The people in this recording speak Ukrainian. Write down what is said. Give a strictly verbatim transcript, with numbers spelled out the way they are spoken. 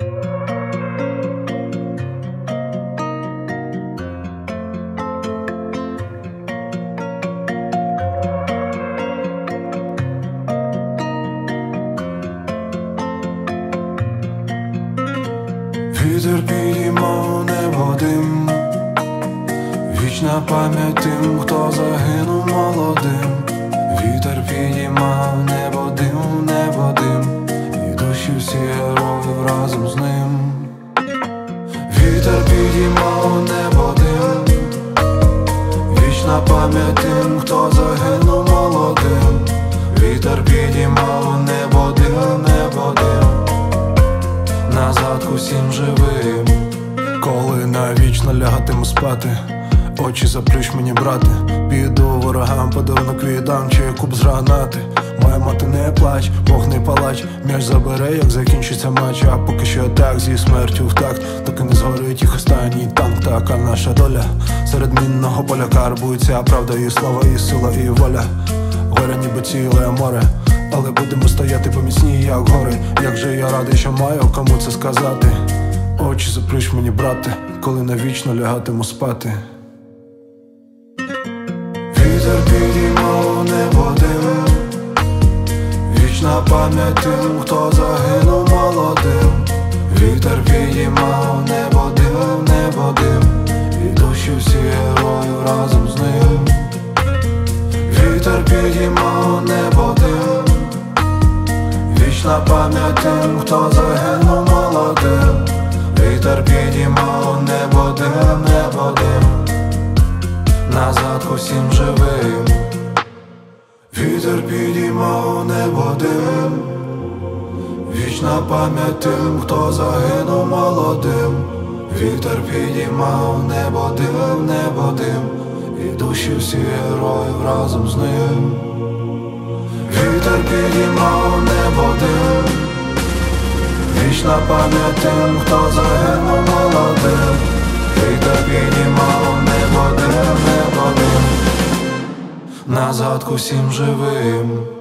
Вітер підіймав небо дим, вічна пам'ять тим, хто загинув молодим. Вітер підіймав небо дим, небо дим, і душі всі героїв разом з ним. Вітер підіймав небо дим, вічна пам'ять тим, хто загинув молодим. Вітер підіймав небо дим, небо дим, назад усім живим. Коли навічно лягатиму спати, очі заплющ мені, брате. Піду ворогам, подарунок віддам, чи куб з гранати. Моя мати, не плач, Бог не палач. М'яч забере, як закінчиться матч. А поки що так, зі смертю в такт, доки не згорить їх останній танк. Така наша доля, серед мінного поля карбується правда і слава, і сила, і воля. Горе ніби ціле море, але будемо стояти поміцні, як гори. Як же я радий, що маю кому це сказати. Очі заплющ мені, брате, коли навічно лягатиму спати. Вітер підіймав небо дим, вічна пам'ять тим, хто загинув молодим. Вітер підіймав небо дим, небо дим, і душі всі героїв разом з ним. Вітер підіймав небо дим, вічна пам'ять тим, хто загинув молодим. Вітер підіймав небо дим, небо дим, назад усім живим. Вітер підіймав небо дим, вічна пам'ять тим, хто загинув молодим. Вітер підіймав небо дим, небо дим, і душі всі героїв разом з ним. Вітер підіймав небо дим, вічна пам'ять тим, хто загинув молодим. Вітер підіймав небо дим, небо дим, назад усім живим.